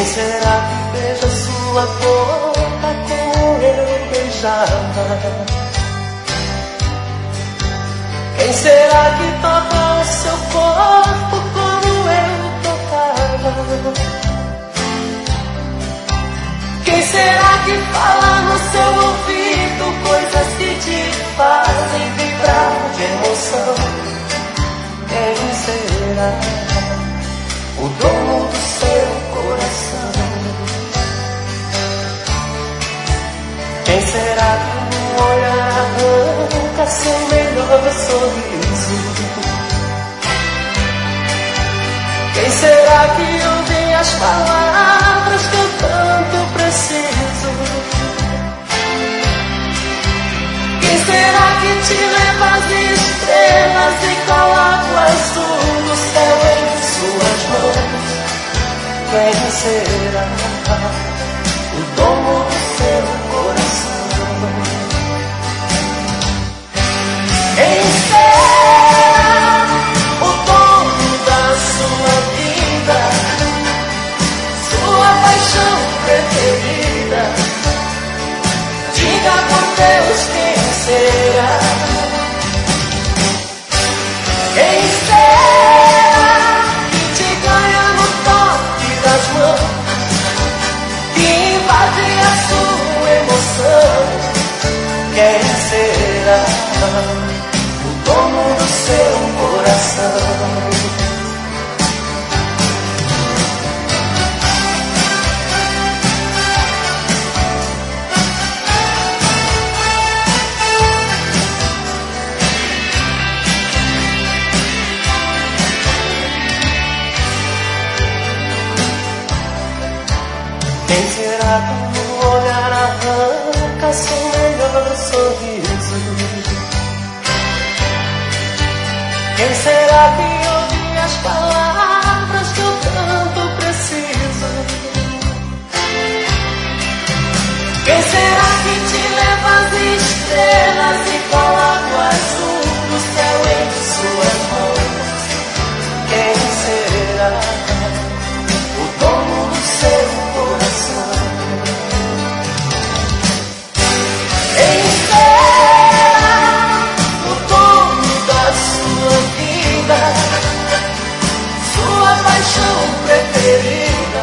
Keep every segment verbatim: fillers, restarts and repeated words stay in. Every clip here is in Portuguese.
será que beija sua boca como eu beijava? Quem será que toca o seu corpo como eu tocava? Quem será que fala no seu ouvido coisas que te fazem vibrar de emoção? Quem será o dono do seu coração? Quem será que no olhar arranca seu melhor sorriso? Quem será que ouve as palavras que eu tanto preciso? Quem será que te leva às estrelas e coloca o azul do céu em suas mãos? Quem será o dono do seu coração? Quem será o dono da sua vida, sua paixão preferida? Diga por Deus quem será. Quem será que te ganha no toque das mãos, que invade a sua emoção? Quem será o dono do seu coração? Quem será que no olhar arranca seu melhor sorriso? Quem será que ouve as palavras que eu tanto preciso? Quem será que te leva às estrelas e coloca o azul do céu em suas mãos? Quem será o dono do seu coração? Quem será o dono da sua vida, sua paixão preferida?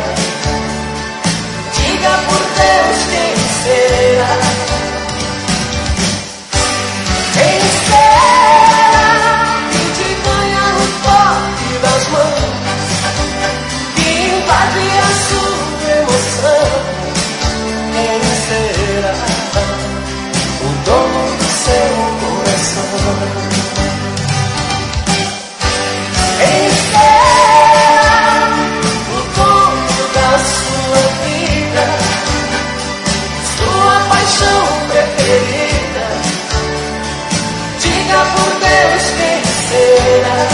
Diga por Deus quem será. Quem será que te ganha no toque das mãos, que invade a sua emoção? Quem será o dono do seu coração? Quem será o dono da sua vida, sua paixão preferida? Diga por Deus quem será.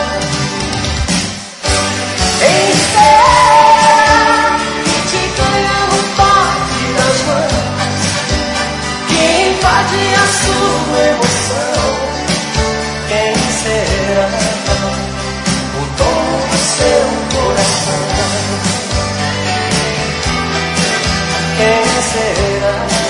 Quem será que te ganha no toque das mãos, que invade a sua emoção? Quem será o dono do seu coração? Quem será?